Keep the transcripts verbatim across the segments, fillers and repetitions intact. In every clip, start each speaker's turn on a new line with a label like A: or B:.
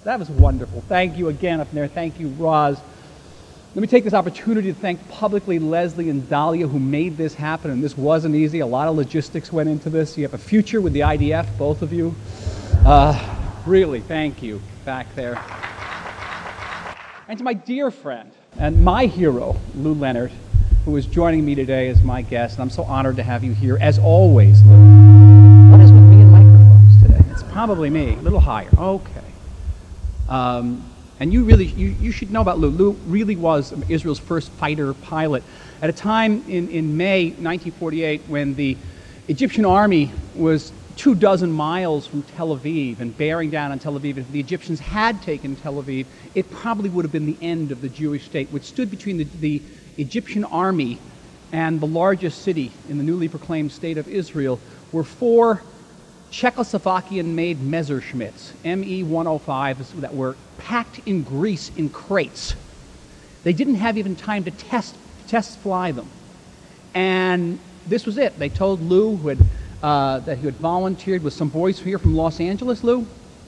A: That was wonderful. Thank you again up there. Thank you, Roz. Let me take this opportunity to thank publicly Leslie and Dahlia who made this happen, and this wasn't easy. A lot of logistics went into this. You have a future with the I D F, both of you. Uh, really, thank you back there. And to my dear friend and my hero, Lou Leonard, who is joining me today as my guest, and I'm so honored to have you here, as always, Lou. What is with me and microphones today? It's probably me. A little higher. Okay. Um, and you really, you, you should know about Lou. Lou really was Israel's first fighter pilot. At a time in, in May nineteen forty-eight when the Egyptian army was two dozen miles from Tel Aviv and bearing down on Tel Aviv, if the Egyptians had taken Tel Aviv, it probably would have been the end of the Jewish state, which stood between the, the Egyptian army and the largest city in the newly proclaimed state of Israel were four Czechoslovakian-made Messerschmitts, M E one oh fives, that were packed in grease in crates. They didn't have even time to test test fly them. And this was it. They told Lou who had, uh, that he had volunteered with some boys here from Los Angeles, Lou.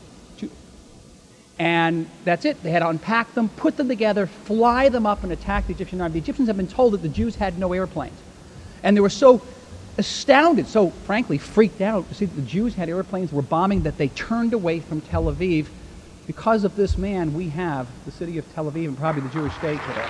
A: And that's it. They had to unpack them, put them together, fly them up, and attack the Egyptian army. The Egyptians had been told that the Jews had no airplanes. And they were so astounded, so frankly freaked out to see that the Jews had airplanes, were bombing, that they turned away from Tel Aviv. Because of this man, we have the city of Tel Aviv and probably the Jewish state today.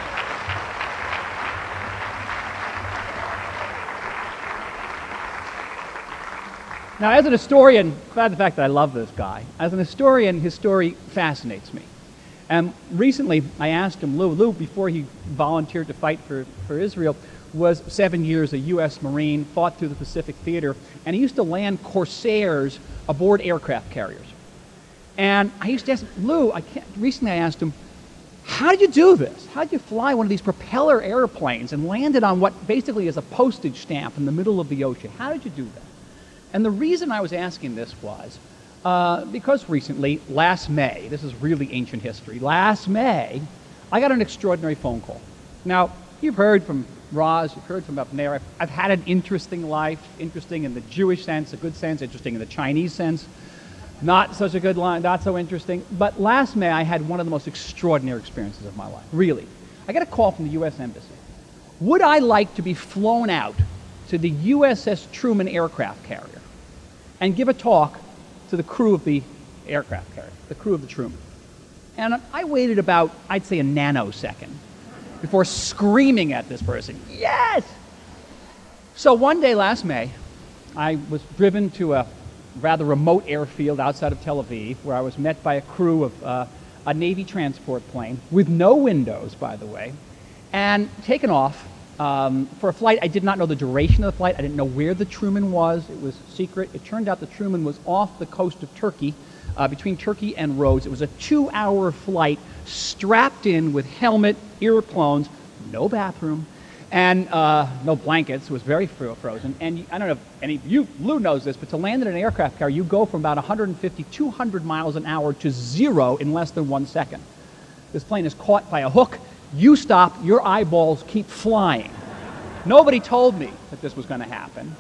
A: Now, as an historian, besides the fact that I love this guy, as an historian, his story fascinates me. And recently, I asked him, Lou, Lou, before he volunteered to fight for, for Israel, was seven years a U S Marine, fought through the Pacific Theater, and he used to land Corsairs aboard aircraft carriers. And I used to ask him, Lou, I can't, recently I asked him, how did you do this? How did you fly one of these propeller airplanes and land it on what basically is a postage stamp in the middle of the ocean? How did you do that? And the reason I was asking this was uh, because recently, last May, this is really ancient history, last May, I got an extraordinary phone call. Now, you've heard from Roz, you've heard from up there. I've, I've had an interesting life, interesting in the Jewish sense, a good sense, interesting in the Chinese sense, not such a good line, not so interesting. But last May, I had one of the most extraordinary experiences of my life, really. I got a call from the U S Embassy. Would I like to be flown out to the U S S Truman aircraft carrier and give a talk to the crew of the aircraft carrier, the crew of the Truman? And I waited about, I'd say, a nanosecond before screaming at this person, yes! So one day last May, I was driven to a rather remote airfield outside of Tel Aviv, where I was met by a crew of uh, a Navy transport plane, with no windows, by the way, and taken off um, for a flight. I did not know the duration of the flight. I didn't know where the Truman was. It was secret. It turned out the Truman was off the coast of Turkey, uh, between Turkey and Rhodes. It was a two-hour flight, strapped in with helmet, earphones, no bathroom, and uh, no blankets. It was very fro frozen. And I don't know if any you, Lou knows this, but to land in an aircraft carrier, you go from about one hundred fifty, two hundred miles an hour to zero in less than one second. This plane is caught by a hook. You stop, your eyeballs keep flying. Nobody told me that this was going to happen.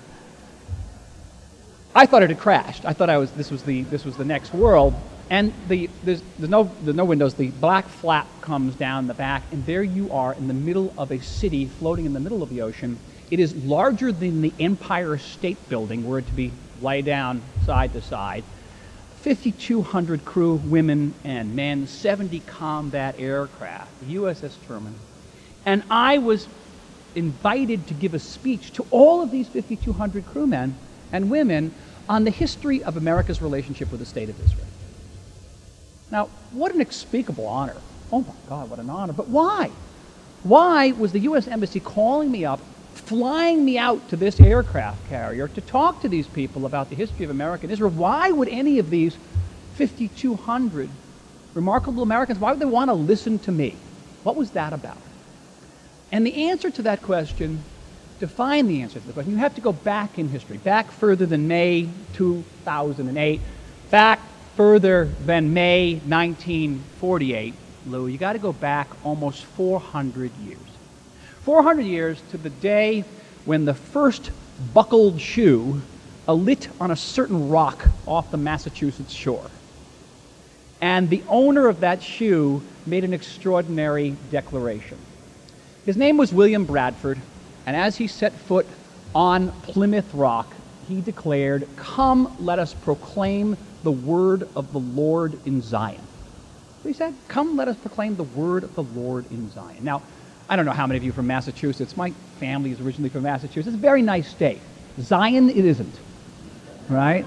A: I thought it had crashed. I thought I was this was the this was the next world. And the there's, there's no there's no windows. The black flap comes down the back, and there you are in the middle of a city floating in the middle of the ocean. It is larger than the Empire State Building, were it to be laid down side to side. fifty-two hundred crew, women and men, seventy combat aircraft, the U S S Truman. And I was invited to give a speech to all of these fifty-two hundred crewmen and women on the history of America's relationship with the State of Israel. Now, what an unspeakable honor. Oh my God, what an honor. But why? Why was the U S Embassy calling me up, flying me out to this aircraft carrier to talk to these people about the history of America and Israel? Why would any of these fifty-two hundred remarkable Americans, why would they want to listen to me? What was that about? And the answer to that question, to find the answer to the question, you have to go back in history, back further than May two thousand eight, back further than May nineteen forty-eight, Lou. You got to go back almost four hundred years. four hundred years to the day when the first buckled shoe alit on a certain rock off the Massachusetts shore. And the owner of that shoe made an extraordinary declaration. His name was William Bradford, and as he set foot on Plymouth Rock, he declared, "Come, let us proclaim the word of the Lord in Zion." So he said, "Come, let us proclaim the word of the Lord in Zion." Now, I don't know how many of you are from Massachusetts. My family is originally from Massachusetts. It's a very nice state. Zion, it isn't, right?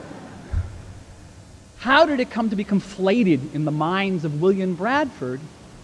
A: How did it come to be conflated in the minds of William Bradford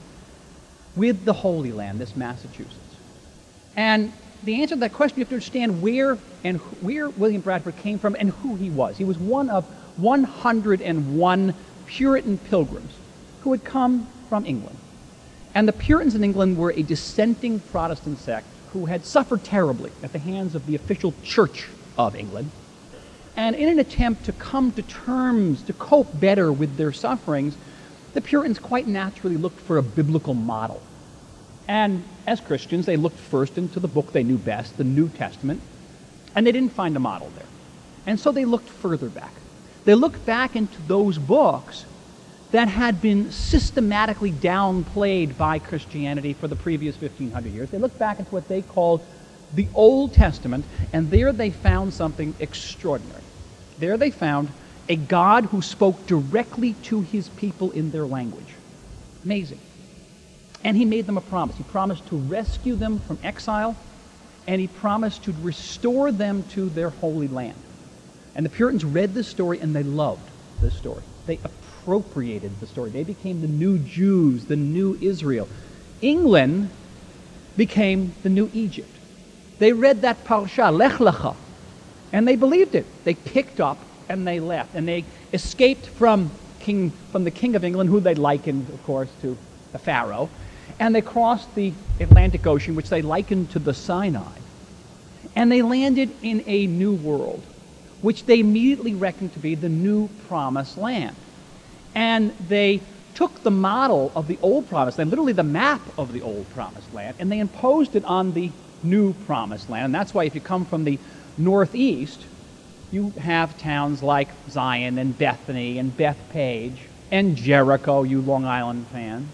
A: with the Holy Land, this Massachusetts? And the answer to that question, you have to understand where and where William Bradford came from and who he was. He was one of one hundred one Puritan pilgrims who had come from England. And the Puritans in England were a dissenting Protestant sect who had suffered terribly at the hands of the official Church of England. And in an attempt to come to terms, to cope better with their sufferings, the Puritans quite naturally looked for a biblical model. And as Christians, they looked first into the book they knew best, the New Testament, and they didn't find a model there. And so they looked further back. They looked back into those books that had been systematically downplayed by Christianity for the previous fifteen hundred years. They looked back into what they called the Old Testament, and there they found something extraordinary. There they found a God who spoke directly to his people in their language. Amazing. And he made them a promise. He promised to rescue them from exile, and he promised to restore them to their holy land. And the Puritans read this story, and they loved this story. They appropriated the story. They became the new Jews, the new Israel. England became the new Egypt. They read that parasha, Lech Lecha, and they believed it. They picked up and they left, and they escaped from king, from the king of England, who they likened, of course, to the Pharaoh, and they crossed the Atlantic Ocean, which they likened to the Sinai, and they landed in a new world, which they immediately reckoned to be the new Promised Land. And they took the model of the old Promised Land, literally the map of the old Promised Land, and they imposed it on the new Promised Land. And that's why if you come from the northeast, you have towns like Zion and Bethany and Bethpage and Jericho, you Long Island fan.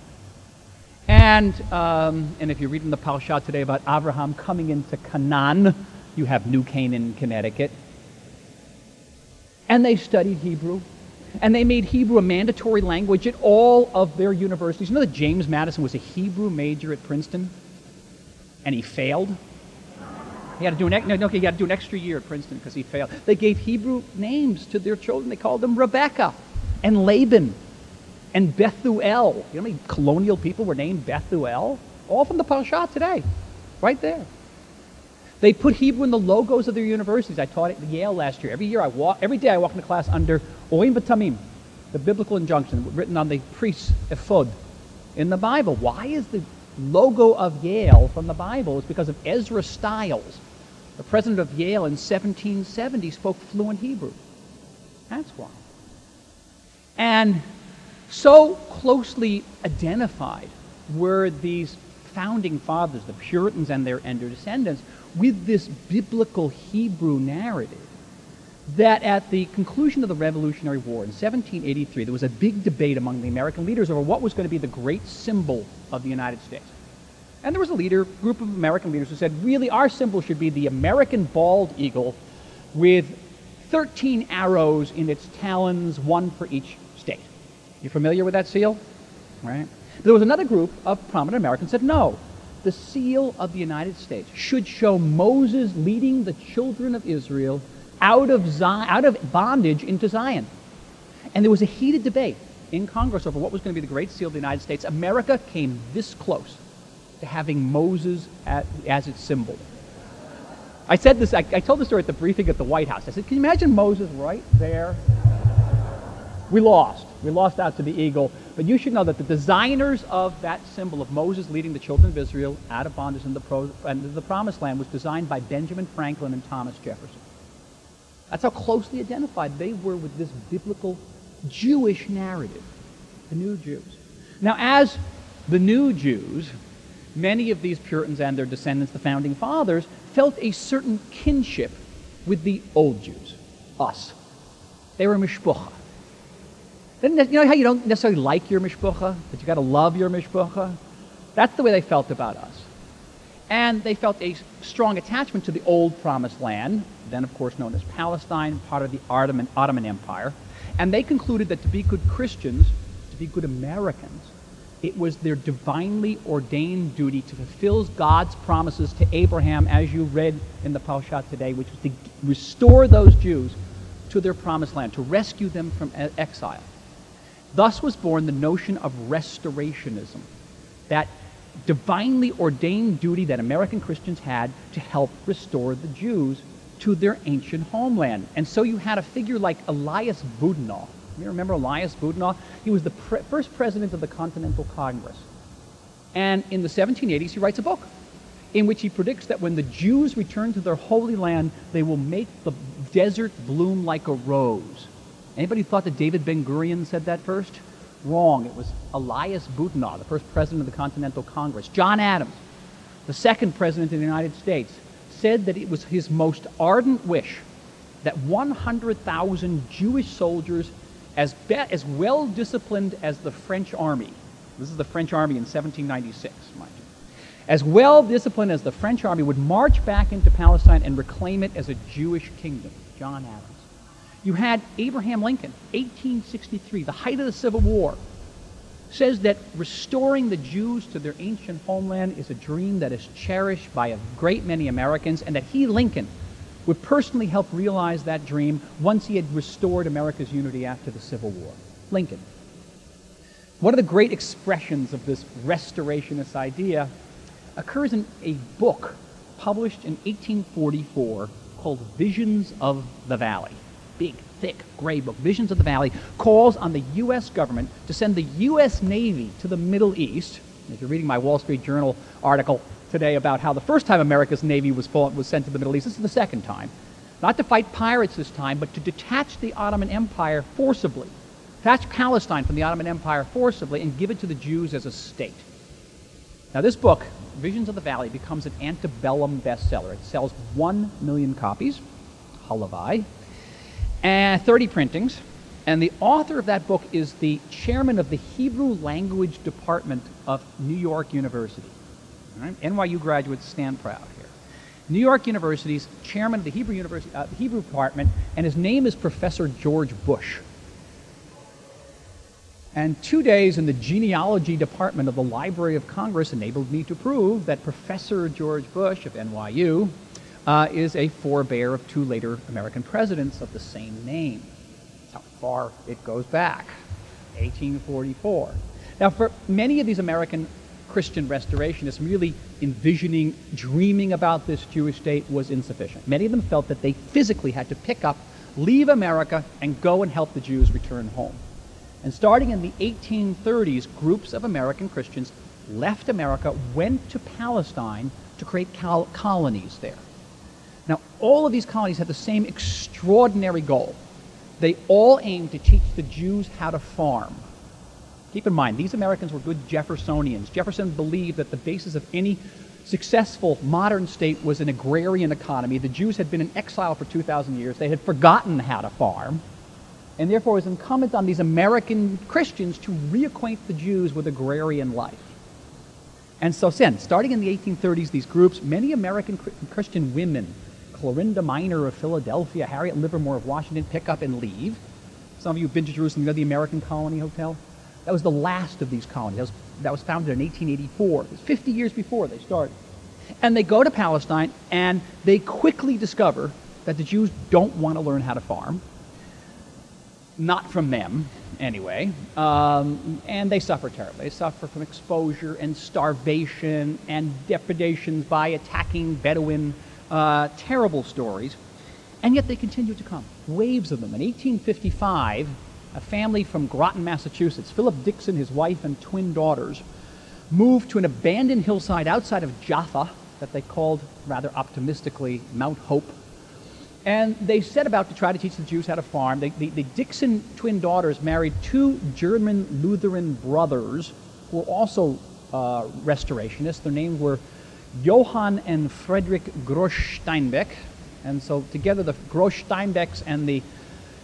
A: And, um, and if you're reading the parasha today about Abraham coming into Canaan, you have New Canaan, Connecticut. And they studied Hebrew. And they made Hebrew a mandatory language at all of their universities. You know that James Madison was a Hebrew major at Princeton? And he failed? He had to do an, no, no, he had to do an extra year at Princeton because he failed. They gave Hebrew names to their children. They called them Rebecca and Laban and Bethuel. You know how many colonial people were named Bethuel? All from the parasha today, right there. They put Hebrew in the logos of their universities. I taught at Yale last year. Every year I walk, every day I walk into class under Oim B'Tamim, the biblical injunction written on the priest's ephod in the Bible. Why is the logo of Yale from the Bible? It's because of Ezra Stiles. The president of Yale in seventeen seventy spoke fluent Hebrew. That's why. And so closely identified were these founding fathers, the Puritans and their, and their descendants, with this biblical Hebrew narrative, that at the conclusion of the Revolutionary War in seventeen eighty-three, there was a big debate among the American leaders over what was going to be the great symbol of the United States. And there was a leader, group of American leaders who said, really, our symbol should be the American bald eagle with thirteen arrows in its talons, one for each state. You familiar with that seal? Right? There was another group of prominent Americans who said, no, the seal of the United States should show Moses leading the children of Israel out of Zion, out of bondage into Zion. And there was a heated debate in Congress over what was going to be the great seal of the United States. America came this close to having Moses as, as its symbol. I said this, I, I told the story at the briefing at the White House. I said, can you imagine Moses right there? We lost. We lost out to the eagle. But you should know that the designers of that symbol of Moses leading the children of Israel out of bondage into the, pro, into the Promised Land was designed by Benjamin Franklin and Thomas Jefferson. That's how closely identified they were with this biblical Jewish narrative, the new Jews. Now, as the new Jews, many of these Puritans and their descendants, the founding fathers, felt a certain kinship with the old Jews, us. They were mishpucha. You know how you don't necessarily like your mishpucha, but you got to love your mishpucha? That's the way they felt about us. And they felt a strong attachment to the old Promised Land, then of course known as Palestine, part of the Ottoman, Ottoman Empire. And they concluded that to be good Christians, to be good Americans, it was their divinely ordained duty to fulfill God's promises to Abraham, as you read in the Parshat today, which was to restore those Jews to their Promised Land, to rescue them from exile. Thus was born the notion of restorationism, that divinely ordained duty that American Christians had to help restore the Jews to their ancient homeland. And so you had a figure like Elias Boudinot. You remember Elias Boudinot? He was the pre- first president of the Continental Congress. And in the seventeen eighties, he writes a book in which he predicts that when the Jews return to their Holy Land, they will make the desert bloom like a rose. Anybody thought that David Ben-Gurion said that first? Wrong. It was Elias Boudinot, the first president of the Continental Congress. John Adams, the second president of the United States, said that it was his most ardent wish that one hundred thousand Jewish soldiers, as, be- as well disciplined as the French army, this is the French army in seventeen ninety-six, mind you, as well disciplined as the French army, would march back into Palestine and reclaim it as a Jewish kingdom. John Adams. You had Abraham Lincoln, eighteen sixty-three, the height of the Civil War, says that restoring the Jews to their ancient homeland is a dream that is cherished by a great many Americans, and that he, Lincoln, would personally help realize that dream once he had restored America's unity after the Civil War. Lincoln. One of the great expressions of this restorationist idea occurs in a book published in eighteen forty-four called Visions of the Valley. Big, thick, gray book. Visions of the Valley calls on the U S government to send the U S Navy to the Middle East. If you're reading my Wall Street Journal article today about how the first time America's Navy was, fought, was sent to the Middle East, this is the second time. Not to fight pirates this time, but to detach the Ottoman Empire forcibly. Detach Palestine from the Ottoman Empire forcibly and give it to the Jews as a state. Now this book, Visions of the Valley, becomes an antebellum bestseller. It sells one million copies, halavai, and thirty printings. And the author of that book is the chairman of the Hebrew Language Department of New York University. All right? N Y U graduates stand proud here. New York University's chairman of the Hebrew University, uh, Hebrew Department, and his name is Professor George Bush. And two days in the genealogy department of the Library of Congress enabled me to prove that Professor George Bush of N Y U uh, is a forebear of two later American presidents of the same name. That's how far it goes back, eighteen forty-four. Now, for many of these American Christian restorationists, really envisioning, dreaming about this Jewish state was insufficient. Many of them felt that they physically had to pick up, leave America, and go and help the Jews return home. And starting in the eighteen thirties, groups of American Christians left America, went to Palestine to create col- colonies there. Now, all of these colonies had the same extraordinary goal. They all aimed to teach the Jews how to farm. Keep in mind, these Americans were good Jeffersonians. Jefferson believed that the basis of any successful modern state was an agrarian economy. The Jews had been in exile for two thousand years. They had forgotten how to farm. And therefore, it was incumbent on these American Christians to reacquaint the Jews with agrarian life. And so, then, starting in the eighteen thirties, these groups, many American Christian women, Clorinda Minor of Philadelphia, Harriet Livermore of Washington, pick up and leave. Some of you have been to Jerusalem, you know the American Colony Hotel? That was the last of these colonies. That was, that was founded in eighteen eighty-four. It was fifty years before they started. And they go to Palestine, and they quickly discover that the Jews don't want to learn how to farm. Not from them, anyway. Um, and they suffer terribly. They suffer from exposure and starvation and depredations by attacking Bedouin. Uh, terrible stories. And yet they continue to come. Waves of them. In eighteen fifty-five, a family from Groton, Massachusetts, Philip Dixon, his wife, and twin daughters, moved to an abandoned hillside outside of Jaffa that they called, rather optimistically, Mount Hope. And they set about to try to teach the Jews how to farm. They, the, the Dixon twin daughters married two German Lutheran brothers who were also uh, restorationists. Their names were Johann and Friedrich Gross-Steinbeck. And so together the Gross-Steinbecks and the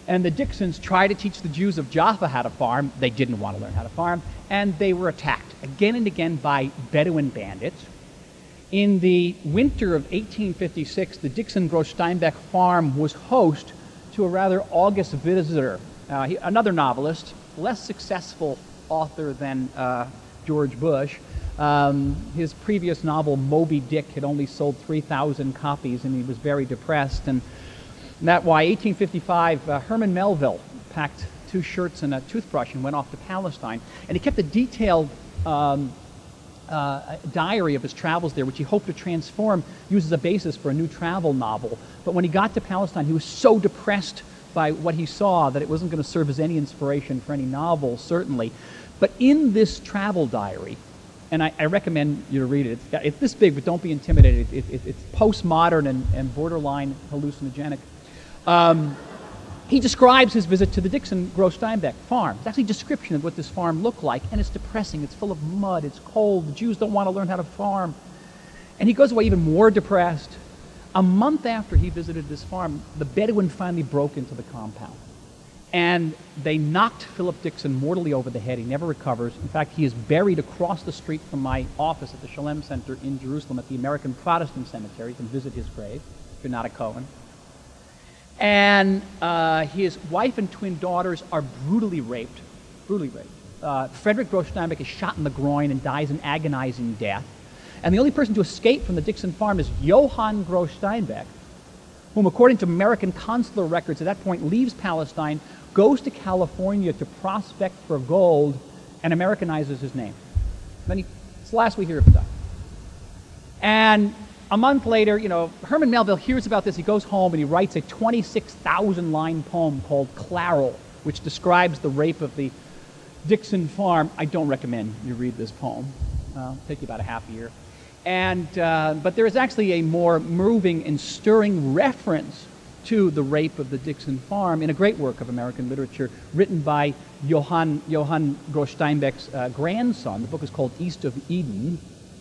A: And the Dixons tried to teach the Jews of Jaffa how to farm. They didn't want to learn how to farm. And they were attacked again and again by Bedouin bandits. In the winter of eighteen fifty-six, the Dixon Gross-Steinbeck farm was host to a rather august visitor, uh, he, another novelist, less successful author than uh, George Bush. Um, his previous novel, Moby Dick, had only sold three thousand copies, and he was very depressed. And that's why, eighteen fifty-five, uh, Herman Melville packed two shirts and a toothbrush and went off to Palestine. And he kept a detailed um, uh, diary of his travels there, which he hoped to transform, use as a basis for a new travel novel. But when he got to Palestine, he was so depressed by what he saw that it wasn't going to serve as any inspiration for any novel, certainly. But in this travel diary, and I, I recommend you to read it. It's, got, it's this big, but don't be intimidated. It, it, it's postmodern and, and borderline hallucinogenic. Um, he describes his visit to the Dixon Gross-Steinbeck farm. It's actually a description of what this farm looked like, and it's depressing. It's full of mud. It's cold. The Jews don't want to learn how to farm. And he goes away even more depressed. A month after he visited this farm, the Bedouin finally broke into the compound. And they knocked Philip Dixon mortally over the head. He never recovers. In fact, he is buried across the street from my office at the Shalem Center in Jerusalem at the American Protestant Cemetery. You can visit his grave if you're not a Cohen. And uh, his wife and twin daughters are brutally raped. Brutally raped. Uh, Frederick Gross-Steinbeck is shot in the groin and dies an agonizing death. And the only person to escape from the Dixon farm is Johann Gross-Steinbeck, whom, according to American consular records, at that point leaves Palestine, goes to California to prospect for gold, and Americanizes his name. Then he, it's the last we hear of him die. And a month later, you know, Herman Melville hears about this. He goes home and he writes a twenty-six thousand line poem called Claral, which describes the rape of the Dixon farm. I don't recommend you read this poem. Uh, it'll take you about a half a year. And, uh, but there is actually a more moving and stirring reference to the rape of the Dixon farm in a great work of American literature written by Johann, Johann Gross-Steinbeck's uh, grandson. The book is called East of Eden.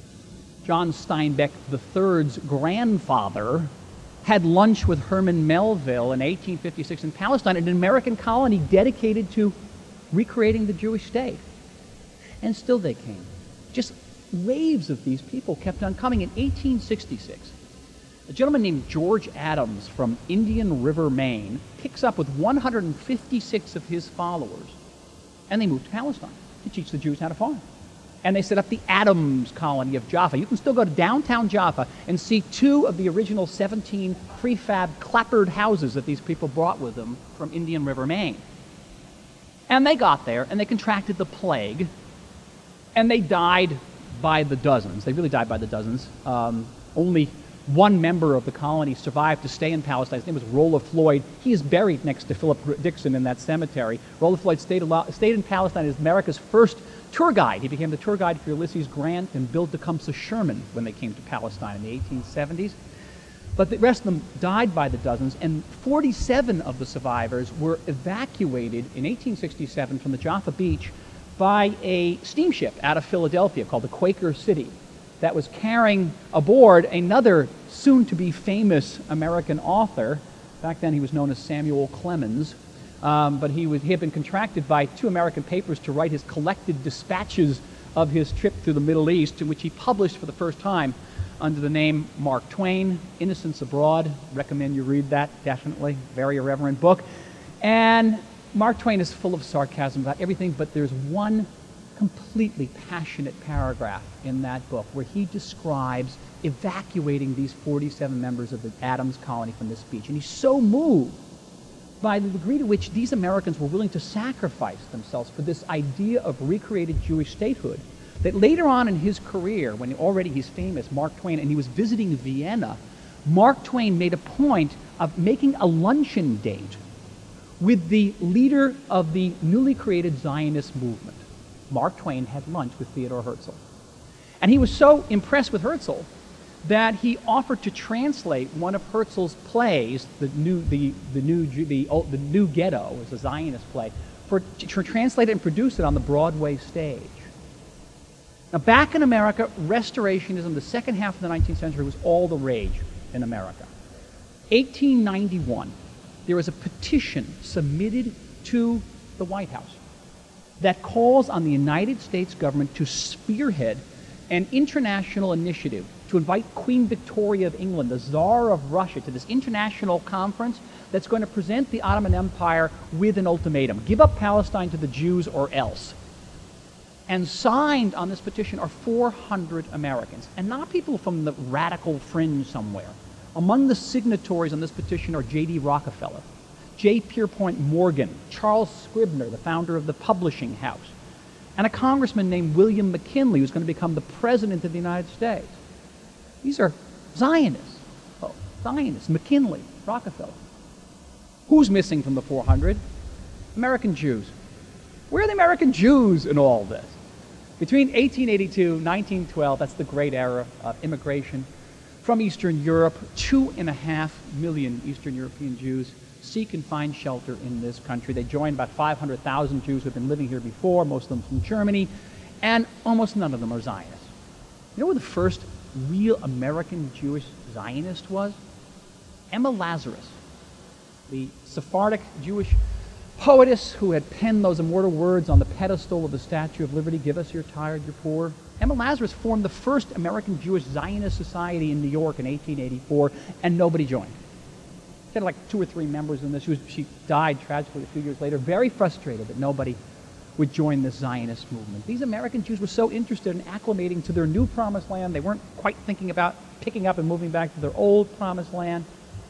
A: John Steinbeck the third's grandfather had lunch with Herman Melville in eighteen fifty-six in Palestine, an American colony dedicated to recreating the Jewish state. And still they came. Just waves of these people kept on coming. In eighteen sixty-six, a gentleman named George Adams from Indian River, Maine, picks up with one hundred fifty-six of his followers, and they move to Palestine to teach the Jews how to farm. And they set up the Adams colony of Jaffa. You can still go to downtown Jaffa and see two of the original seventeen prefab clapboard houses that these people brought with them from Indian River, Maine. And they got there, and they contracted the plague, and they died by the dozens. They really died by the dozens. Um, only one member of the colony survived to stay in Palestine. His name was Rolla Floyd. He is buried next to Philip Dixon in that cemetery. Rolla Floyd stayed, a lot, stayed in Palestine as America's first tour guide. He became the tour guide for Ulysses Grant and Bill Tecumseh Sherman when they came to Palestine in the eighteen seventies. But the rest of them died by the dozens, and forty-seven of the survivors were evacuated in eighteen sixty-seven from the Jaffa beach by a steamship out of Philadelphia called the Quaker City that was carrying aboard another soon-to-be famous American author. Back then he was known as Samuel Clemens, um, but he, was, he had been contracted by two American papers to write his collected dispatches of his trip through the Middle East, in which he published for the first time under the name Mark Twain, Innocents Abroad. Recommend you read that, definitely. Very irreverent book. And Mark Twain is full of sarcasm about everything, but there's one completely passionate paragraph in that book where he describes evacuating these forty-seven members of the Adams colony from this beach. And he's so moved by the degree to which these Americans were willing to sacrifice themselves for this idea of recreated Jewish statehood that later on in his career, when already he's famous, Mark Twain, and he was visiting Vienna, Mark Twain made a point of making a luncheon date with the leader of the newly created Zionist movement. Mark Twain had lunch with Theodor Herzl. And he was so impressed with Herzl that he offered to translate one of Herzl's plays, the new, the, the new, the, the new Ghetto, was a Zionist play, for to translate it and produce it on the Broadway stage. Now, back in America, Restorationism, the second half of the nineteenth century, was all the rage in America. eighteen ninety-one, there is a petition submitted to the White House that calls on the United States government to spearhead an international initiative to invite Queen Victoria of England, the Tsar of Russia, to this international conference that's going to present the Ottoman Empire with an ultimatum. Give up Palestine to the Jews or else. And signed on this petition are four hundred Americans, and not people from the radical fringe somewhere. Among the signatories on this petition are J D Rockefeller, J. Pierpont Morgan, Charles Scribner, the founder of the publishing house, and a congressman named William McKinley, who's going to become the president of the United States. These are Zionists. Oh, Zionists, McKinley, Rockefeller. Who's missing from the four hundred? American Jews. Where are the American Jews in all this? Between eighteen eighty-two and nineteen twelve, that's the great era of immigration from Eastern Europe, two and a half million Eastern European Jews seek and find shelter in this country. They joined about five hundred thousand Jews who have been living here before, most of them from Germany, and almost none of them are Zionists. You know who the first real American Jewish Zionist was? Emma Lazarus, the Sephardic Jewish poetess who had penned those immortal words on the pedestal of the Statue of Liberty, "Give us your tired, your poor." Emma Lazarus formed the first American Jewish Zionist society in New York in eighteen eighty-four, and nobody joined. She had like two or three members in this. She, was, she died tragically a few years later, very frustrated that nobody would join this Zionist movement. These American Jews were so interested in acclimating to their new promised land, they weren't quite thinking about picking up and moving back to their old promised land.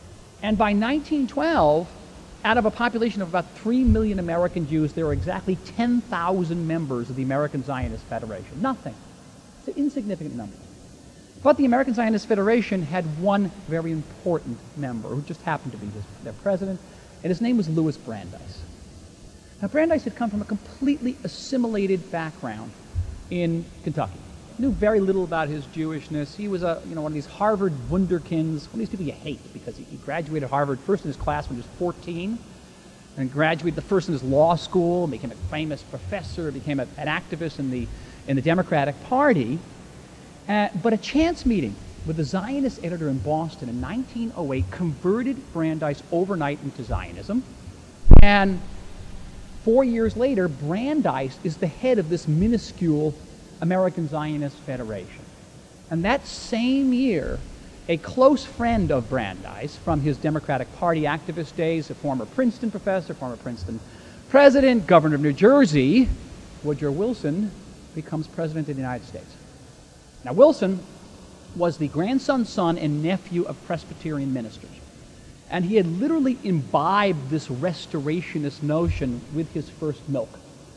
A: And by nineteen twelve, out of a population of about three million American Jews, there were exactly ten thousand members of the American Zionist Federation. Nothing. It's an insignificant number. But the American Zionist Federation had one very important member who just happened to be his, their president, and his name was Louis Brandeis. Now, Brandeis had come from a completely assimilated background in Kentucky. Knew very little about his Jewishness. He was a, you know, one of these Harvard wunderkinds, one of these people you hate because he, he graduated Harvard first in his class when he was fourteen, and graduated the first in his law school, became a famous professor, became a, an activist in the, in the Democratic Party. Uh, but a chance meeting with the Zionist editor in Boston in nineteen oh eight converted Brandeis overnight into Zionism. And four years later, Brandeis is the head of this minuscule American Zionist Federation. And that same year, a close friend of Brandeis from his Democratic Party activist days, a former Princeton professor, former Princeton president, governor of New Jersey, Woodrow Wilson, becomes president of the United States. Now, Wilson was the grandson, son, and nephew of Presbyterian ministers. And he had literally imbibed this restorationist notion with his first milk.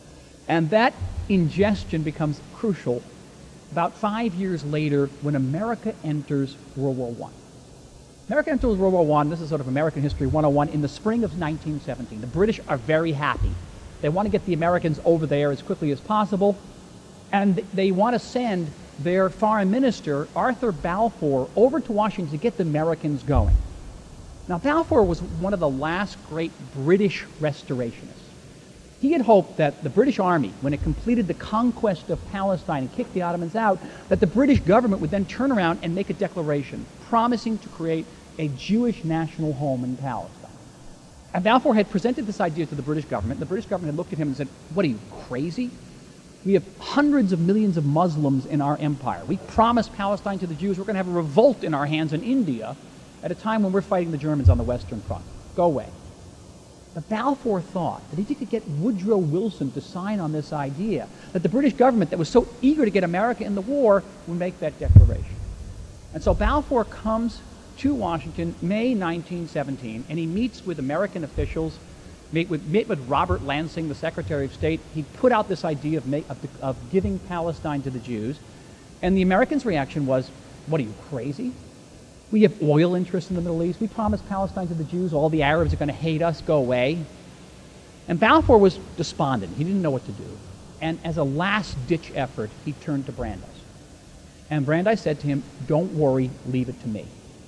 A: And that ingestion becomes crucial about five years later when America enters World War One. America enters World War One, this is sort of American History one oh one, in the spring of nineteen seventeen. The British are very happy. They want to get the Americans over there as quickly as possible, and they want to send their foreign minister, Arthur Balfour, over to Washington to get the Americans going. Now, Balfour was one of the last great British restorationists. He had hoped that the British Army, when it completed the conquest of Palestine and kicked the Ottomans out, that the British government would then turn around and make a declaration promising to create a Jewish national home in Palestine. And Balfour had presented this idea to the British government. The British government had looked at him and said, "What are you, crazy? We have hundreds of millions of Muslims in our empire. We promised Palestine to the Jews. We're going to have a revolt in our hands in India at a time when we're fighting the Germans on the Western Front. Go away." But Balfour thought that if he could get Woodrow Wilson to sign on this idea, that the British government that was so eager to get America in the war would make that declaration. And so Balfour comes to Washington May nineteen seventeen, and he meets with American officials, meet with, meet with Robert Lansing, the Secretary of State. He put out this idea of, make, of, of giving Palestine to the Jews, and the Americans' reaction was, "What are you, crazy? We have oil interests in the Middle East. We promised Palestine to the Jews. All the Arabs are going to hate us. Go away." And Balfour was despondent. He didn't know what to do. And as a last-ditch effort, he turned to Brandeis. And Brandeis said to him, "Don't worry, leave it to me."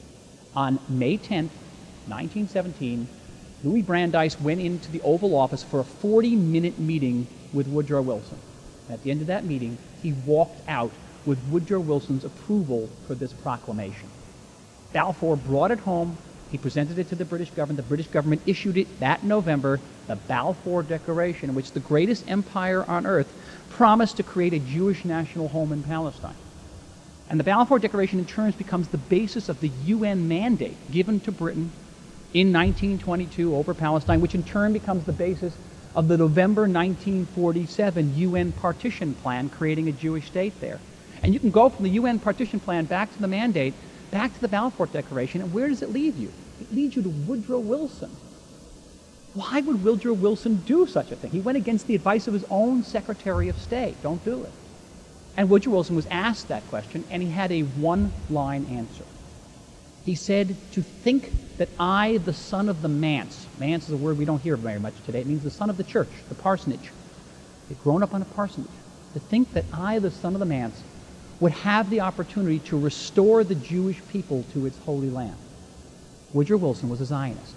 A: On May tenth, nineteen seventeen, Louis Brandeis went into the Oval Office for a forty-minute meeting with Woodrow Wilson. At the end of that meeting, he walked out with Woodrow Wilson's approval for this proclamation. Balfour brought it home. He presented it to the British government. The British government issued it that November, the Balfour Declaration, in which the greatest empire on earth promised to create a Jewish national home in Palestine. And the Balfour Declaration in turn becomes the basis of the U N mandate given to Britain in nineteen twenty-two over Palestine, which in turn becomes the basis of the November nineteen forty-seven U N partition plan creating a Jewish state there. And you can go from the U N partition plan back to the mandate, back to the Balfour Declaration, and where does it lead you? It leads you to Woodrow Wilson. Why would Woodrow Wilson do such a thing? He went against the advice of his own Secretary of State. Don't do it. And Woodrow Wilson was asked that question, and he had a one-line answer. He said, to think that I, the son of the manse, manse is a word we don't hear very much today. It means the son of the church, the parsonage. He'd grown up on a parsonage. To think that I, the son of the manse, would have the opportunity to restore the Jewish people to its holy land. Woodrow Wilson was a Zionist.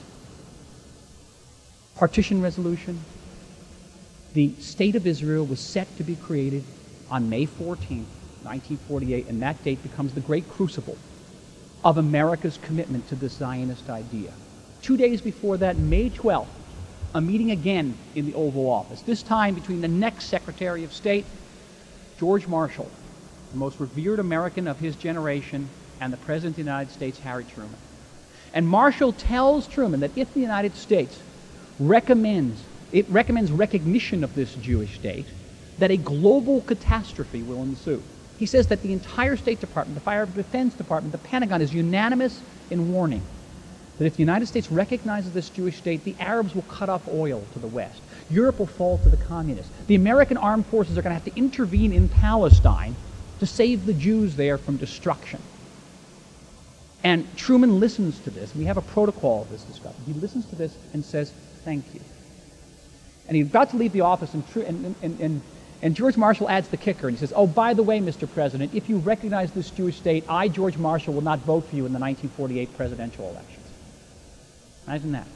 A: Partition resolution. The State of Israel was set to be created on May fourteenth, nineteen forty-eight, and that date becomes the great crucible of America's commitment to this Zionist idea. Two days before that, May twelfth, a meeting again in the Oval Office, this time between the next Secretary of State, George Marshall, the most revered American of his generation, and the President of the United States, Harry Truman. And Marshall tells Truman that if the United States recommends, it recommends recognition of this Jewish state, that a global catastrophe will ensue. He says that the entire State Department, the Fire Defense Department, the Pentagon is unanimous in warning that if the United States recognizes this Jewish state, the Arabs will cut off oil to the West. Europe will fall to the communists. The American armed forces are going to have to intervene in Palestine to save the Jews there from destruction. And Truman listens to this. We have a protocol of this discussion. He listens to this and says, thank you. And he's about to leave the office, and, and, and, and, and George Marshall adds the kicker, and he says, oh, by the way, Mister President, if you recognize this Jewish state, I, George Marshall, will not vote for you in the nineteen forty-eight presidential elections. Imagine that.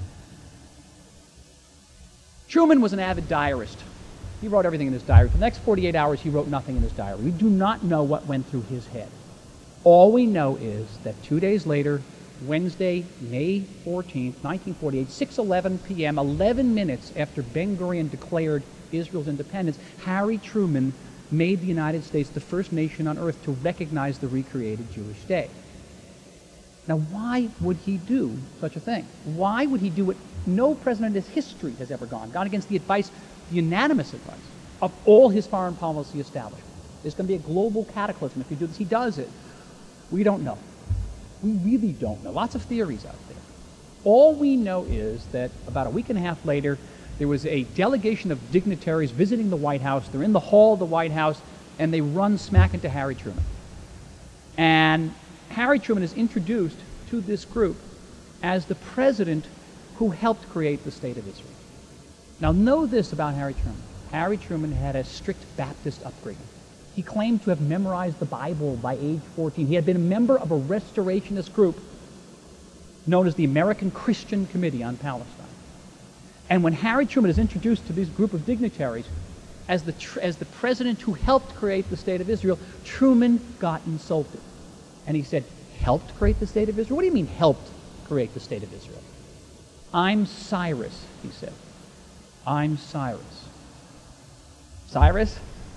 A: Truman was an avid diarist. He wrote everything in his diary. For the next forty-eight hours, he wrote nothing in his diary. We do not know what went through his head. All we know is that two days later, Wednesday, May fourteenth, nineteen forty-eight, six eleven p m, eleven minutes after Ben-Gurion declared Israel's independence, Harry Truman made the United States the first nation on earth to recognize the recreated Jewish state. Now, why would he do such a thing? Why would he do what no president in his history has ever gone, gone against the advice, the unanimous advice, of all his foreign policy establishment? There's going to be a global cataclysm if you do this. He does it. We don't know. We really don't know. Lots of theories out there. All we know is that about a week and a half later, there was a delegation of dignitaries visiting the White House. They're in the hall of the White House, and they run smack into Harry Truman. And Harry Truman is introduced to this group as the president who helped create the State of Israel. Now, know this about Harry Truman. Harry Truman had a strict Baptist upbringing. He claimed to have memorized the Bible by age fourteen. He had been a member of a restorationist group known as the American Christian Committee on Palestine. And when Harry Truman is introduced to this group of dignitaries as the, tr- as the president who helped create the State of Israel, Truman got insulted. And he said, helped create the State of Israel? What do you mean helped create the State of Israel? I'm Cyrus, he said. I'm Cyrus. Cyrus?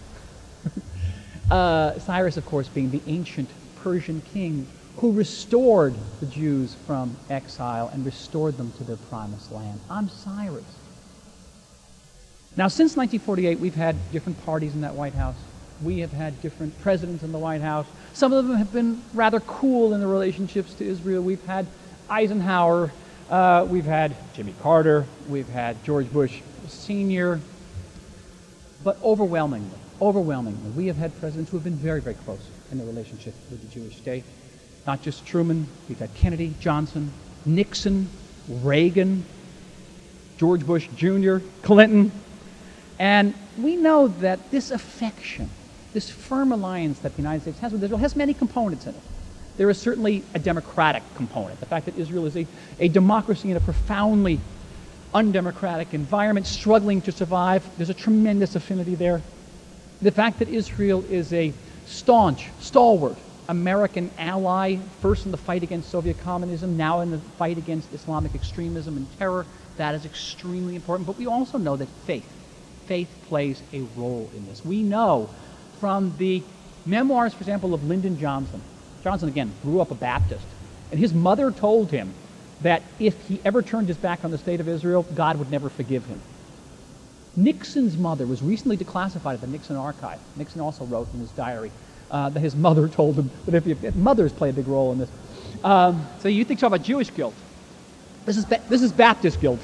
A: uh, Cyrus, of course, being the ancient Persian king who restored the Jews from exile and restored them to their promised land. I'm Cyrus. Now, since nineteen forty-eight, we've had different parties in that White House. We have had different presidents in the White House. Some of them have been rather cool in their relationships to Israel. We've had Eisenhower. Uh, we've had Jimmy Carter. We've had George Bush Senior But overwhelmingly, overwhelmingly, we have had presidents who have been very, very close in their relationship with the Jewish state. Not just Truman. We've had Kennedy, Johnson, Nixon, Reagan, George Bush Junior, Clinton. And we know that this affection, this firm alliance that the United States has with Israel has many components in it. There is certainly a democratic component. The fact that Israel is a, a democracy in a profoundly undemocratic environment, struggling to survive. There's a tremendous affinity there. The fact that Israel is a staunch, stalwart American ally, first in the fight against Soviet communism, now in the fight against Islamic extremism and terror. That is extremely important. But we also know that faith, faith plays a role in this. We know from the memoirs, for example, of Lyndon Johnson. Johnson, again, grew up a Baptist. And his mother told him that if he ever turned his back on the state of Israel, God would never forgive him. Nixon's mother was recently declassified at the Nixon archive. Nixon also wrote in his diary uh, that his mother told him that if, you, if mothers play a big role in this. Um, so you think so about Jewish guilt. This is, this is Baptist guilt.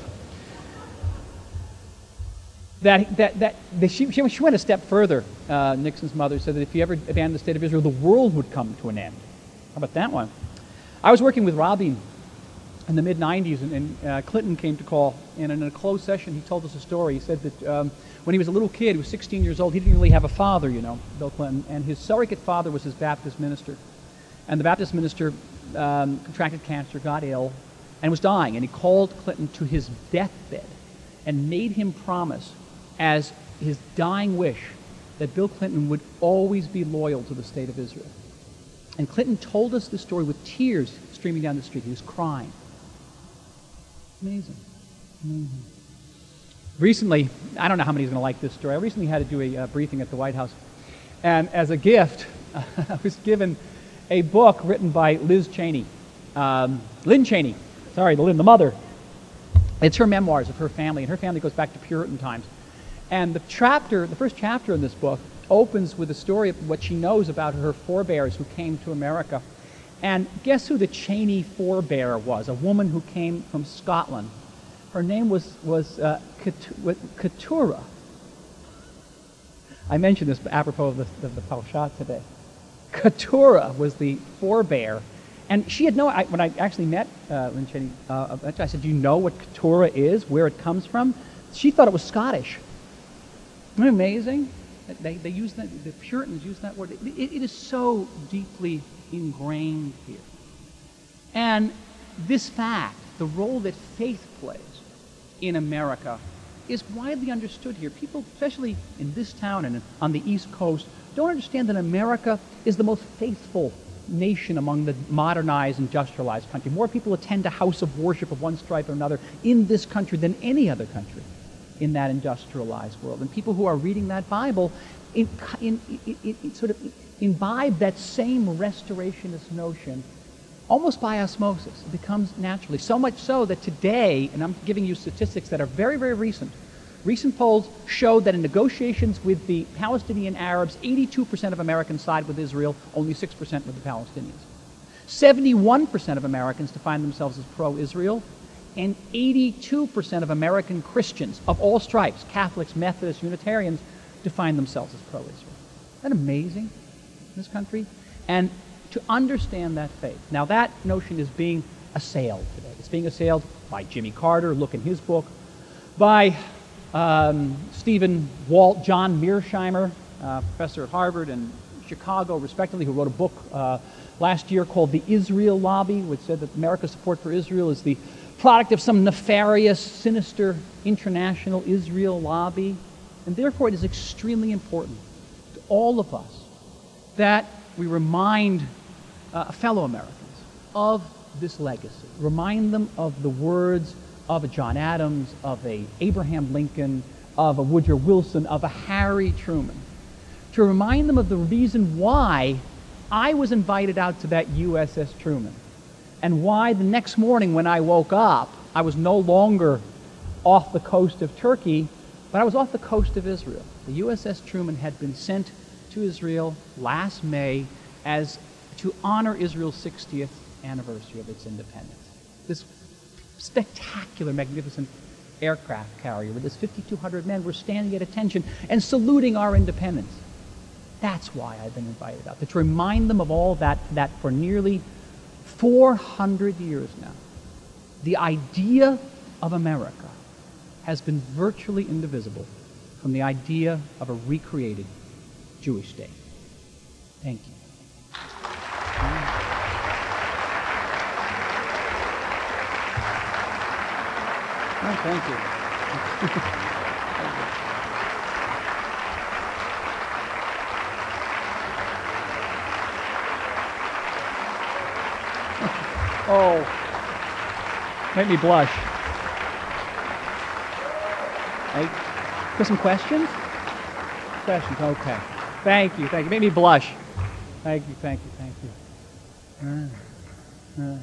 A: That, that, that, that she, she went a step further, uh, Nixon's mother said that if he ever abandoned the state of Israel, the world would come to an end. How about that one? I was working with Rabin in the mid nineties, and, and uh, Clinton came to call, and in a closed session he told us a story. He said that um, when he was a little kid, he was sixteen years old, he didn't really have a father, you know, Bill Clinton, and his surrogate father was his Baptist minister. And the Baptist minister um, contracted cancer, got ill, and was dying, and he called Clinton to his deathbed and made him promise as his dying wish that Bill Clinton would always be loyal to the state of Israel. And Clinton told us this story with tears streaming down the street. He was crying. Amazing. Amazing. Recently, I don't know how many is going to like this story. I recently had to do a uh, briefing at the White House. And as a gift, I was given a book written by Liz Cheney. Um, Lynn Cheney. Sorry, the Lynn, the mother. It's her memoirs of her family, and her family goes back to Puritan times. And the chapter, the first chapter in this book, opens with a story of what she knows about her forebears who came to America. And guess who the Cheney forebear was? A woman who came from Scotland. Her name was, was uh, Keturah. I mentioned this apropos of the, of the Parshat today. Keturah was the forebear. And she had no, I, when I actually met uh, Lynn Cheney, uh, I said, do you know what Keturah is, where it comes from? She thought it was Scottish. Isn't it amazing? They, they use that, the Puritans use that word. It, it is so deeply ingrained here. And this fact, the role that faith plays in America, is widely understood here. People, especially in this town and on the East Coast, don't understand that America is the most faithful nation among the modernized, industrialized country. More people attend a house of worship of one stripe or another in this country than any other country in that industrialized world. And people who are reading that Bible in, in, in, in sort of imbibe that same restorationist notion almost by osmosis. It becomes naturally. So much so that today, and I'm giving you statistics that are very, very recent, recent polls show that in negotiations with the Palestinian Arabs, eighty-two percent of Americans side with Israel, only six percent with the Palestinians. seventy-one percent of Americans define themselves as pro-Israel, and eighty-two percent of American Christians of all stripes, Catholics, Methodists, Unitarians, define themselves as pro-Israel. Isn't that amazing in this country? And to understand that faith. Now that notion is being assailed today. It's being assailed by Jimmy Carter, look in his book, by um, Stephen Walt, John Mearsheimer, uh, professor at Harvard and Chicago, respectively, who wrote a book uh, last year called The Israel Lobby, which said that America's support for Israel is the product of some nefarious, sinister, international Israel lobby. And therefore it is extremely important to all of us that we remind uh, fellow Americans of this legacy. Remind them of the words of a John Adams, of a Abraham Lincoln, of a Woodrow Wilson, of a Harry Truman. To remind them of the reason why I was invited out to that U S S Truman, and why the next morning when I woke up, I was no longer off the coast of Turkey, but I was off the coast of Israel. The U S S Truman had been sent to Israel last May as to honor Israel's sixtieth anniversary of its independence. This spectacular, magnificent aircraft carrier with its fifty-two hundred men were standing at attention and saluting our independence. That's why I've been invited out, to remind them of all that, that for nearly four hundred years now, the idea of America has been virtually indivisible from the idea of a recreated Jewish state. Thank you. Oh, thank you. Thank you. Oh, make me blush. Hey, for some questions? Questions, okay. Thank you, thank you. Make me blush. Thank you, thank you, thank you. Uh, uh.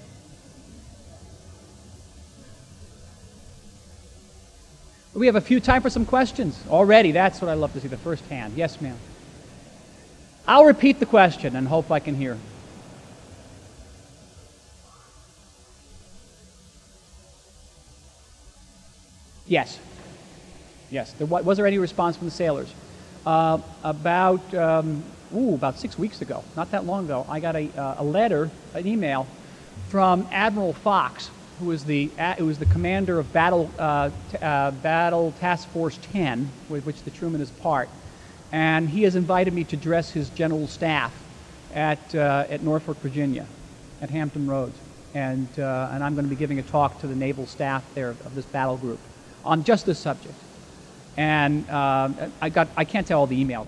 A: We have a few time for some questions already. That's what I love to see, the first hand. Yes, ma'am. I'll repeat the question and hope I can hear. Yes. Yes. There, was there any response from the sailors? Uh, about, um, ooh, about six weeks ago, not that long ago, I got a, uh, a letter, an email from Admiral Fox, who was the uh, who was the commander of Battle uh, t- uh, Battle Task Force ten, with which the Truman is part, and he has invited me to dress his general staff at uh, at Norfolk, Virginia, at Hampton Roads, and uh, and I'm going to be giving a talk to the naval staff there of this battle group on just this subject. And uh, I got I can't tell all the email.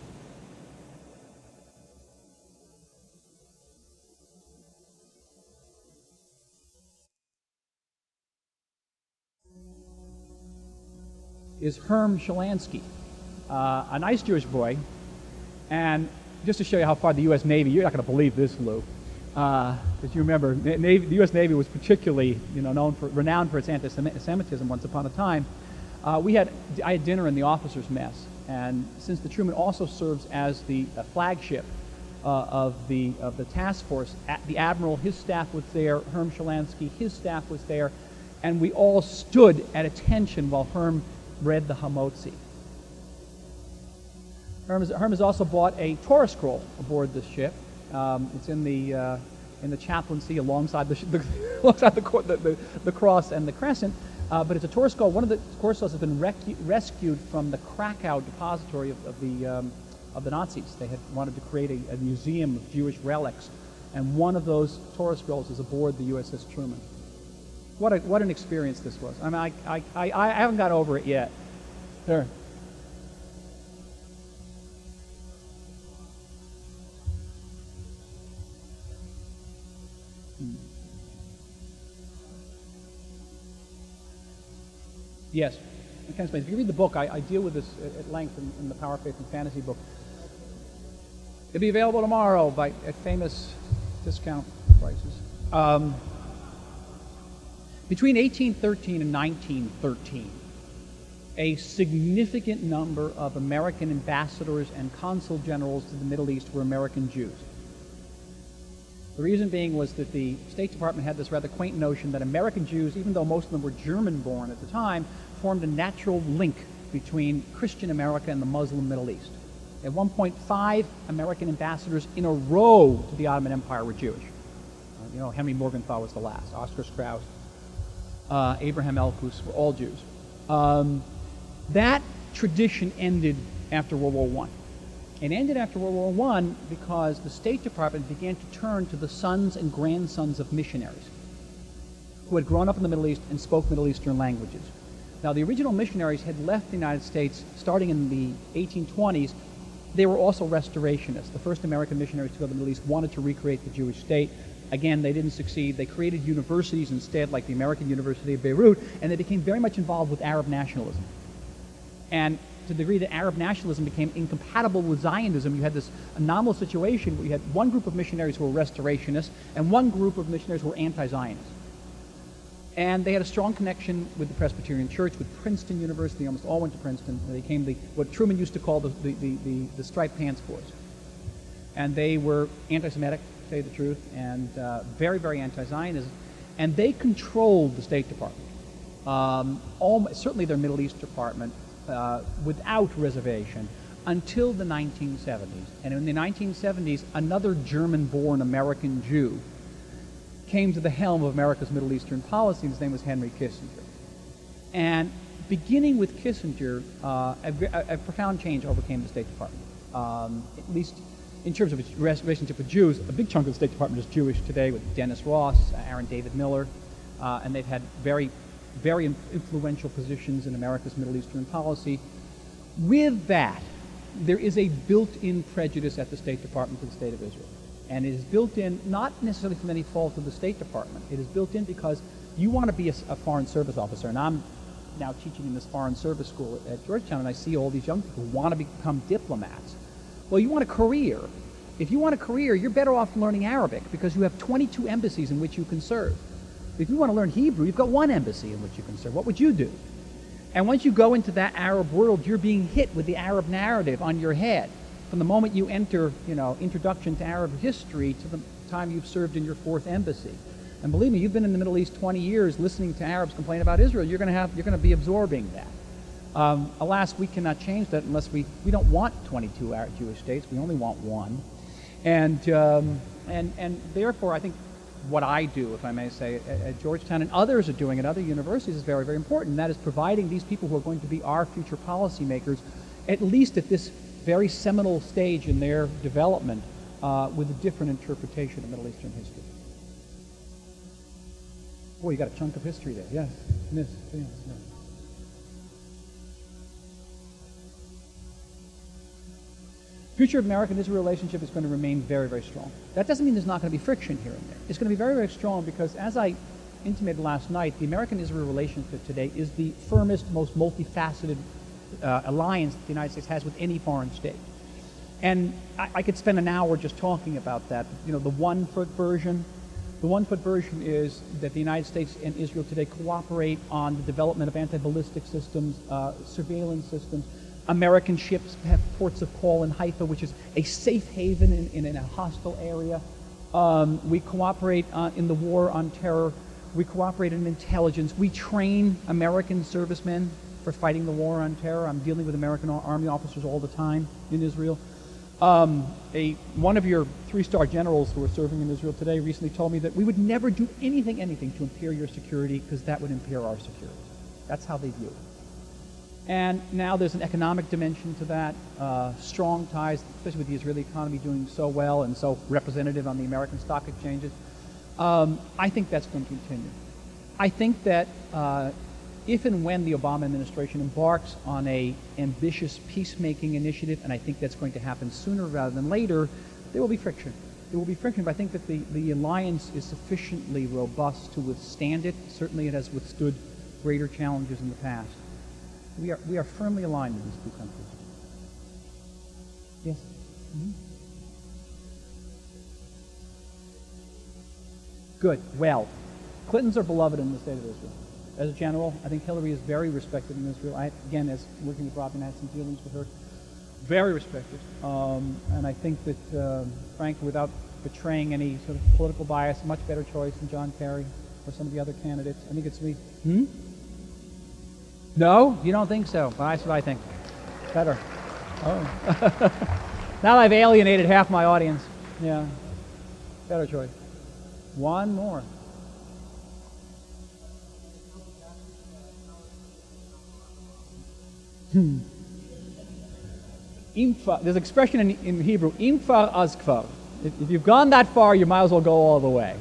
A: Is Herm Shalansky, uh, a nice Jewish boy, and just to show you how far the U S Navy, you're not going to believe this, Lou, because uh, you remember Navy, the U S Navy was particularly, you know, known for, renowned for its anti-Semitism once upon a time. Uh, we had I had dinner in the officers' mess, and since the Truman also serves as the uh, flagship uh, of the of the task force, at the admiral, his staff was there, Herm Shalansky, his staff was there, and we all stood at attention while Herm read the Hamotzi. Herm has, Herm has also bought a Torah scroll aboard this ship. Um, it's in the uh, in the chaplaincy alongside the, the alongside the, the, the the cross and the crescent. Uh, but it's a Torah scroll. One of the Torah scrolls has been recu- rescued from the Krakow depository of, of the um, of the Nazis. They had wanted to create a, a museum of Jewish relics, and one of those Torah scrolls is aboard the U S S Truman. What a, what an experience this was. I mean, I, I, I, I haven't got over it yet. Sure. Hmm. Yes. I can explain. If you read the book, I, I deal with this at, at length in, in the Power, Faith, and Fantasy book. It'll be available tomorrow by at famous discount prices. Um, Between eighteen thirteen and nineteen thirteen, a significant number of American ambassadors and consul generals to the Middle East were American Jews. The reason being was that the State Department had this rather quaint notion that American Jews, even though most of them were German-born at the time, formed a natural link between Christian America and the Muslim Middle East. At one point, five American ambassadors in a row to the Ottoman Empire were Jewish. Uh, you know, Henry Morgenthau was the last, Oscar Strauss, Uh, Abraham Elkus, were all Jews. Um, that tradition ended after World War One. It ended after World War One because the State Department began to turn to the sons and grandsons of missionaries who had grown up in the Middle East and spoke Middle Eastern languages. Now, the original missionaries had left the United States starting in the eighteen twenties. They were also restorationists. The first American missionaries to go to the Middle East wanted to recreate the Jewish state. Again, they didn't succeed. They created universities instead, like the American University of Beirut, and they became very much involved with Arab nationalism. And to the degree that Arab nationalism became incompatible with Zionism, you had this anomalous situation where you had one group of missionaries who were restorationists and one group of missionaries who were anti-Zionists. And they had a strong connection with the Presbyterian Church, with Princeton University. They almost all went to Princeton. They became the, what Truman used to call the, the, the, the, the striped pants boys. And they were anti-Semitic, to tell you the truth, and uh, very, very anti-Zionism. And they controlled the State Department, um, all, certainly their Middle East department, uh, without reservation, until the nineteen seventies. And in the nineteen seventies, another German-born American Jew came to the helm of America's Middle Eastern policy. His name was Henry Kissinger. And beginning with Kissinger, uh, a, a, a profound change overcame the State Department, um, at least in terms of its relationship with Jews. A big chunk of the State Department is Jewish today, with Dennis Ross, Aaron David Miller, uh, and they've had very, very influential positions in America's Middle Eastern policy. With that, there is a built-in prejudice at the State Department to the State of Israel. And it is built in, not necessarily from any fault of the State Department. It is built in because you want to be a, a foreign service officer. And I'm now teaching in this foreign service school at Georgetown, and I see all these young people who want to become diplomats. Well, you want a career. If you want a career, you're better off learning Arabic because you have twenty-two embassies in which you can serve. If you want to learn Hebrew, you've got one embassy in which you can serve. What would you do? And once you go into that Arab world, you're being hit with the Arab narrative on your head. From the moment you enter, you know, introduction to Arab history to the time you've served in your fourth embassy. And believe me, you've been in the Middle East twenty years listening to Arabs complain about Israel. You're going to have, you're going to be absorbing that. Um, alas, we cannot change that unless we, we don't want twenty-two Arab Jewish states. We only want one. And, um, and, and therefore, I think what I do, if I may say, at, at Georgetown and others are doing at other universities is very, very important. And that is providing these people who are going to be our future policymakers, at least at this very seminal stage in their development, uh, with a different interpretation of Middle Eastern history. Boy, you got a chunk of history there. Yes, yes, yes, yes. Future of American-Israel relationship is going to remain very, very strong. That doesn't mean there's not going to be friction here and there. It's going to be very, very strong because, as I intimated last night, the American-Israel relationship today is the firmest, most multifaceted uh, alliance that the United States has with any foreign state. And I, I could spend an hour just talking about that. You know, the one-foot version. The one-foot version is that the United States and Israel today cooperate on the development of anti-ballistic systems, uh, surveillance systems. American ships have ports of call in Haifa, which is a safe haven in, in, in a hostile area. Um, we cooperate uh, in the war on terror. We cooperate in intelligence. We train American servicemen for fighting the war on terror. I'm dealing with American Army officers all the time in Israel. Um, a, one of your three-star generals who are serving in Israel today recently told me that we would never do anything, anything to impair your security because that would impair our security. That's how they view it. And now there's an economic dimension to that, uh, strong ties, especially with the Israeli economy doing so well and so representative on the American stock exchanges. Um, I think that's going to continue. I think that uh, if and when the Obama administration embarks on a ambitious peacemaking initiative, and I think that's going to happen sooner rather than later, there will be friction. There will be friction, but I think that the, the alliance is sufficiently robust to withstand it. Certainly it has withstood greater challenges in the past. We are, we are firmly aligned with these two countries. Yes? Mm-hmm. Good. Well, Clintons are beloved in the state of Israel. As a general, I think Hillary is very respected in Israel. I, again, as working with Robin, I had some dealings with her. Very respected. Um, and I think that, uh, frankly, without betraying any sort of political bias, a much better choice than John Kerry or some of the other candidates. I think it's me. Hmm? No? You don't think so? Well, that's what I think. Better. Oh. Now I've alienated half my audience. Yeah. Better choice. One more. Hmm. Imfa. There's an expression in, in Hebrew, imfa azkvar. If, if you've gone that far, you might as well go all the way.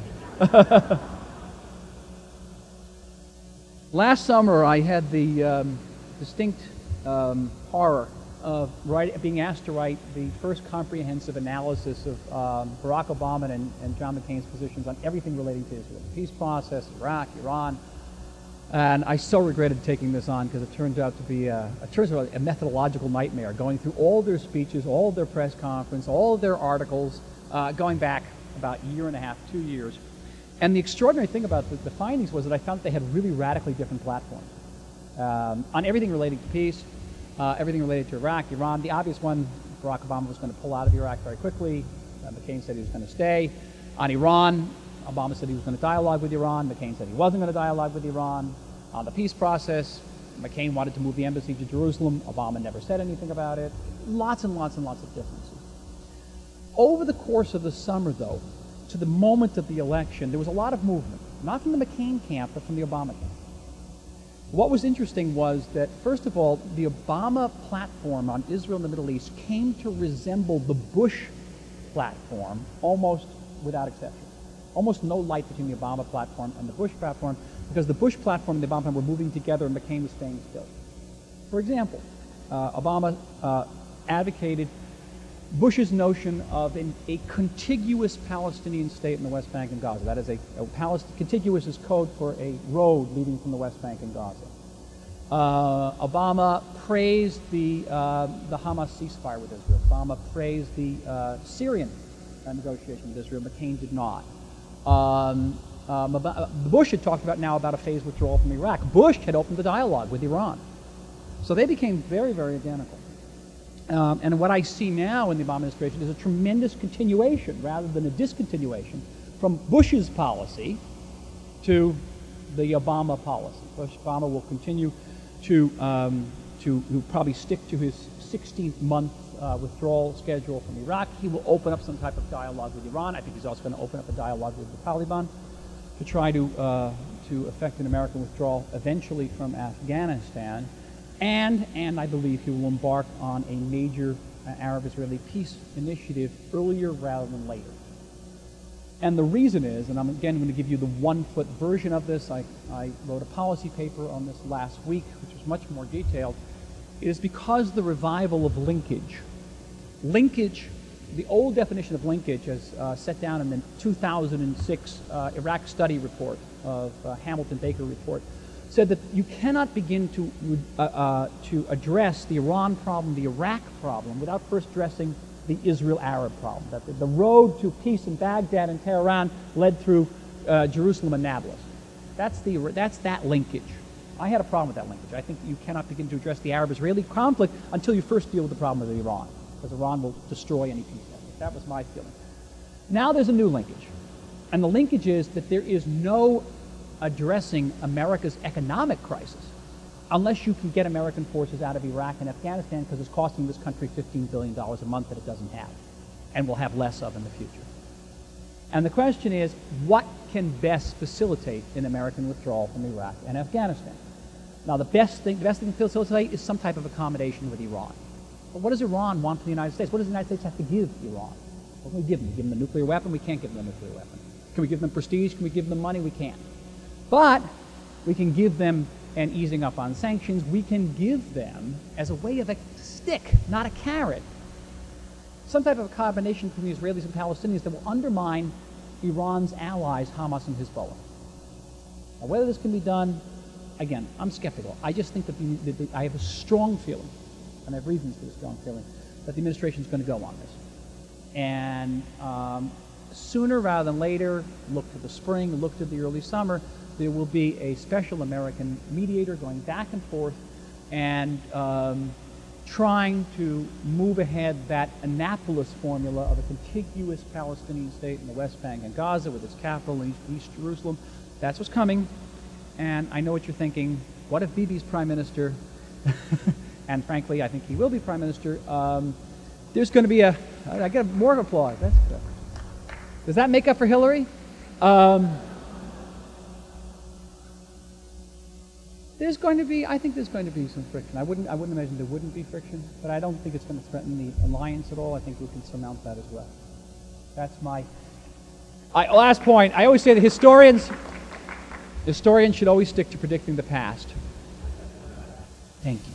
A: Last summer, I had the um, distinct um, horror of write, being asked to write the first comprehensive analysis of um, Barack Obama and, and John McCain's positions on everything relating to Israel, the peace process, Iraq, Iran. And I so regretted taking this on because it turned out to be a, it turns out a methodological nightmare, going through all their speeches, all their press conference, all their articles, uh, going back about a year and a half, two years. And the extraordinary thing about the, the findings was that I found that they had really radically different platforms um, on everything relating to peace, uh, everything related to Iraq, Iran. The obvious one, Barack Obama was going to pull out of Iraq very quickly. Uh, McCain said he was going to stay. On Iran, Obama said he was going to dialogue with Iran. McCain said he wasn't going to dialogue with Iran. On the peace process, McCain wanted to move the embassy to Jerusalem. Obama never said anything about it. Lots and lots and lots of differences. Over the course of the summer, though, to the moment of the election, there was a lot of movement, not from the McCain camp, but from the Obama camp. What was interesting was that, first of all, the Obama platform on Israel and the Middle East came to resemble the Bush platform almost without exception. Almost no light between the Obama platform and the Bush platform, because the Bush platform and the Obama platform were moving together and McCain was staying still. For example, uh, Obama uh, advocated Bush's notion of an, a contiguous Palestinian state in the West Bank and Gaza. That is, a, a Palest- contiguous is code for a road leading from the West Bank and Gaza. Uh, Obama praised the, uh, the Hamas ceasefire with Israel. Obama praised the uh, Syrian uh, negotiation with Israel. McCain did not. Um, um, about, Bush had talked about now about a phased withdrawal from Iraq. Bush had opened the dialogue with Iran. So they became very, very identical. Um, and what I see now in the Obama administration is a tremendous continuation rather than a discontinuation from Bush's policy to the Obama policy. Bush Obama will continue to, um, to, to probably stick to his sixteenth month uh, withdrawal schedule from Iraq. He will open up some type of dialogue with Iran. I think he's also going to open up a dialogue with the Taliban to try to, uh, to effect an American withdrawal eventually from Afghanistan. And, and I believe he will embark on a major uh, Arab-Israeli peace initiative earlier rather than later. And the reason is, and I'm again going to give you the one-foot version of this, I, I wrote a policy paper on this last week, which is much more detailed. It is because the revival of linkage. Linkage, the old definition of linkage as uh, set down in the two thousand six uh, Iraq study report of uh, Hamilton-Baker report, said that you cannot begin to, uh, uh, to address the Iran problem, the Iraq problem, without first addressing the Israel-Arab problem. That the, the road to peace in Baghdad and Tehran led through uh, Jerusalem and Nablus. That's, the, that's that linkage. I had a problem with that linkage. I think you cannot begin to address the Arab-Israeli conflict until you first deal with the problem of Iran, because Iran will destroy any peace effort. That was my feeling. Now there's a new linkage. And the linkage is that there is no addressing America's economic crisis unless you can get American forces out of Iraq and Afghanistan, because it's costing this country fifteen billion dollars a month that it doesn't have and will have less of in the future. And the question is, what can best facilitate an American withdrawal from Iraq and Afghanistan? Now, the best thing, the best thing to facilitate is some type of accommodation with Iran. But what does Iran want from the United States? What does the United States have to give Iran? What can we give them? Give them a nuclear weapon? We can't give them a nuclear weapon. Can we give them prestige? Can we give them money? We can't. But we can give them an easing up on sanctions. We can give them, as a way of a stick, not a carrot, some type of a combination between the Israelis and Palestinians that will undermine Iran's allies, Hamas and Hezbollah. Now, whether this can be done, again, I'm skeptical. I just think that, the, that the, I have a strong feeling, and I have reasons for this strong feeling, that the administration is going to go on this. And um, sooner rather than later, look to the spring, look to the early summer, there will be a special American mediator going back and forth and um, trying to move ahead that Annapolis formula of a contiguous Palestinian state in the West Bank and Gaza with its capital in East, East Jerusalem. That's what's coming. And I know what you're thinking. What if Bibi's prime minister? And frankly, I think he will be prime minister. Um, there's going to be a, I get more of applause. That's good. Does that make up for Hillary? Um, There's going to be, I think there's going to be some friction. I wouldn't, I wouldn't imagine there wouldn't be friction, but I don't think it's going to threaten the alliance at all. I think we can surmount that as well. That's my I, last point. I always say that historians, historians should always stick to predicting the past. Thank you.